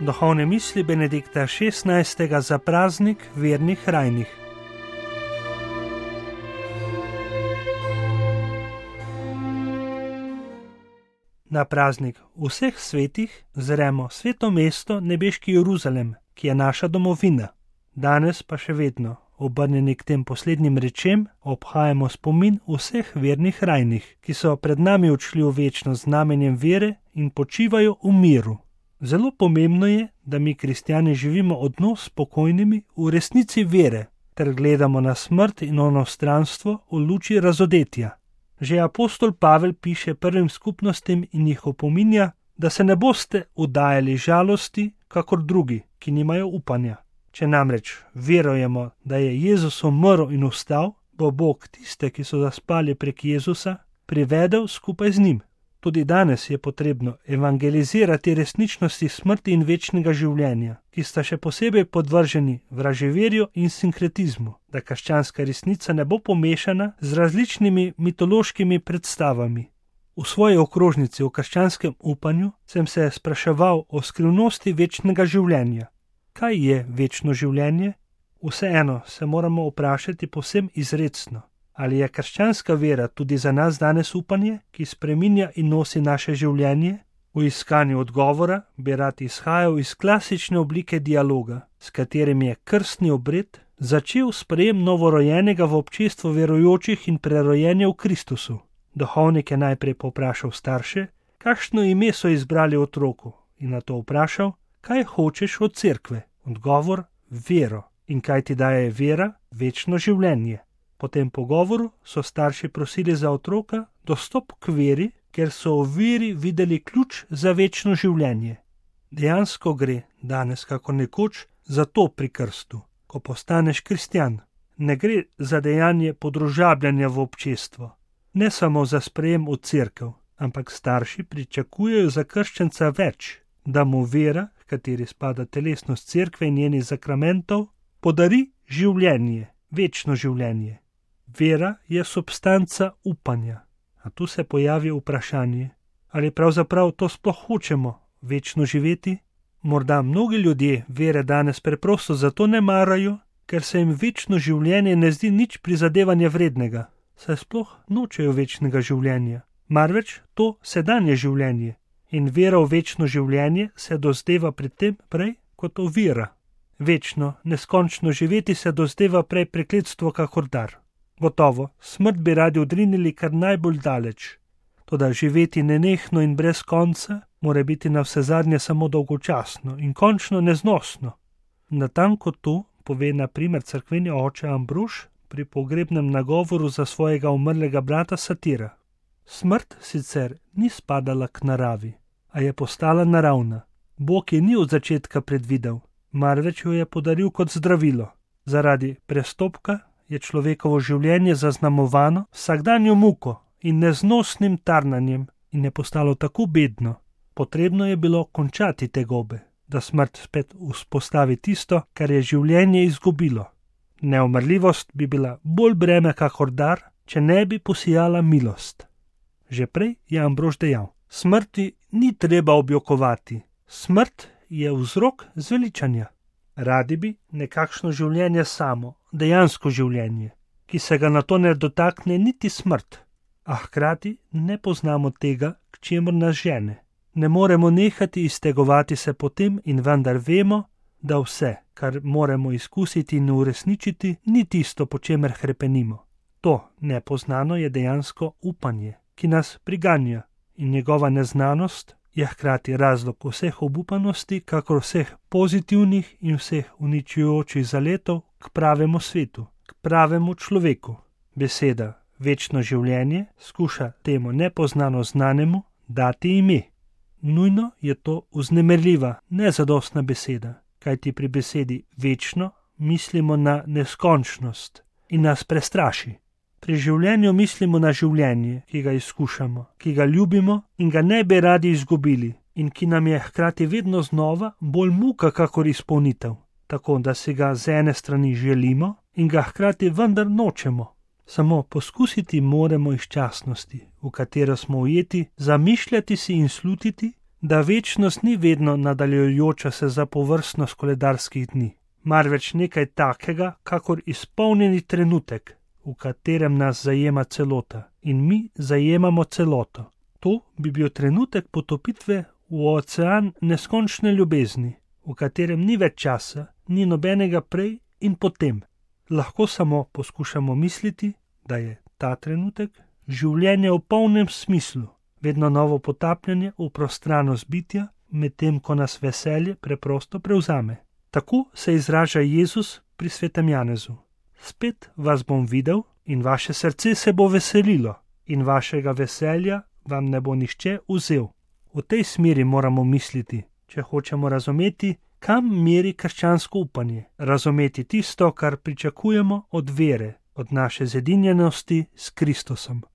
Duhovne misli Benedikta XVI. Za praznik vernih rajnih. Na praznik vseh svetih zremo sveto mesto, nebeški Jeruzalem, ki je naša domovina. Danes pa še vedno, obrnjeni k tem poslednjim rečem, obhajamo spomin vseh vernih rajnih, ki so pred nami odšli v večnost z znamenjem vere in počivajo v miru. Zelo pomembno je, da mi kristjani živimo odnos s pokojnimi v resnici vere, ter gledamo na smrt in onostranstvo v luči razodetja. Že apostol Pavel piše prvim skupnostim in jih opominja, da se ne boste udajali žalosti, kakor drugi, ki nimajo upanja. Če namreč verujemo, da je Jezus umrl in vstal, bo Bog tiste, ki so zaspali prek Jezusa, privedel skupaj z njim. Tudi danes je potrebno evangelizirati resničnosti smrti in večnega življenja, ki sta še posebej podvrženi vraževerju in sinkretizmu, da krščanska resnica ne bo pomešana z različnimi mitološkimi predstavami. V svoji okrožnici o krščanskem upanju sem se spraševal o skrivnosti večnega življenja. Kaj je večno življenje? Vseeno se moramo vprašati povsem izrecno. Ali je krščanska vera tudi za nas danes upanje, ki spreminja in nosi naše življenje? V iskanju odgovora bi rad izhajal iz klasične oblike dialoga, s katerim je krstni obred začel sprejem novorojenega v občestvu verujočih in prerojenja v Kristusu. Duhovnik je najprej povprašal starše, kakšno ime so izbrali otroku, in nato vprašal, kaj hočeš od cerkve? Odgovor: vero. In kaj ti daje vera? Večno življenje. Po tem pogovoru so starši prosili za otroka dostop k veri, ker so v veri videli ključ za večno življenje. Dejansko gre danes, kako nekoč, za to pri krstu, ko postaneš kristjan. Ne gre za dejanje podružabljanja v občestvo, ne samo za sprejem v cerkev, ampak starši pričakujejo za krščenca več, da mu vera, v kateri spada telesnost cerkve in njenih zakramentov, podari življenje, večno življenje. Vera je substanca upanja. A tu se pojavi vprašanje, ali pravzaprav to sploh hočemo, večno živeti? Morda mnogi ljudje vere danes preprosto zato ne marajo, ker se jim večno življenje ne zdi nič prizadevanja vrednega, saj sploh nočejo večnega življenja, marveč to sedanje življenje. In vera v večno življenje se dozdeva pri tem prej kot ovira. Večno, neskončno živeti se dozdeva prej prekletstvo kakor dar. Gotovo, smrt bi radi odrinili kar najbolj daleč. Toda živeti nenehno in brez konca mora biti navsezadnje samo dolgočasno in končno neznosno. Natanko to pove na primer cerkveni oče Ambrož pri pogrebnem nagovoru za svojega umrlega brata Satira. Smrt sicer ni spadala k naravi, a je postala naravna. Bog je ni od začetka predvidel, marveč jo je podaril kot zdravilo. Zaradi prestopka je človekovo življenje zaznamovano vsakdanjo muko in neznosnim tarnanjem in je postalo tako bedno. Potrebno je bilo končati te gobe, da smrt spet vzpostavi tisto, kar je življenje izgubilo. Neumrljivost bi bila bolj breme kakor dar, če ne bi posijala milost. Že prej je Ambrož dejal, smrti ni treba objokovati, smrt je vzrok zveličanja. Radi bi nekakšno življenje samo, dejansko življenje, ki se ga na to ne dotakne niti smrt, a hkrati ne poznamo tega, k čemur nas žene. Ne moremo nehati iztegovati se potem in vendar vemo, da vse, kar moramo izkusiti in uresničiti, ni tisto, po čemer hrepenimo. To nepoznano je dejansko upanje, ki nas priganja, in njegova neznanost je hkrati razlog vseh obupanosti, kakor vseh pozitivnih in vseh uničujočih zaletov k pravemu svetu, k pravemu človeku. Beseda večno življenje skuša temu nepoznano znanemu dati ime. Nujno je to vznemirljiva, nezadostna beseda, kajti pri besedi večno mislimo na neskončnost in nas prestraši. Pri življenju mislimo na življenje, ki ga izkušamo, ki ga ljubimo in ga ne bi radi izgubili in ki nam je hkrati vedno znova bolj muka kakor izpolnitev, tako da si ga z ene strani želimo in ga hkrati vendar nočemo. Samo poskusiti moramo iz časnosti, v katero smo ujeti, zamišljati si in slutiti, da večnost ni vedno nadaljujoča se zapovrstnost koledarskih dni, marveč nekaj takega, kakor izpolnjeni trenutek, v katerem nas zajema celota in mi zajemamo celoto. To bi bil trenutek potopitve v ocean neskončne ljubezni, v katerem ni več časa, ni nobenega prej in potem. Lahko samo poskušamo misliti, da je ta trenutek življenje v polnem smislu, vedno novo potapljanje v prostranost bitja, medtem ko nas veselje preprosto prevzame. Tako se izraža Jezus pri svetem Janezu. Spet vas bom videl in vaše srce se bo veselilo in vašega veselja vam ne bo nihče vzel. V tej smeri moramo misliti, če hočemo razumeti, kam meri krščansko upanje, razumeti tisto, kar pričakujemo od vere, od naše zedinjenosti s Kristusom.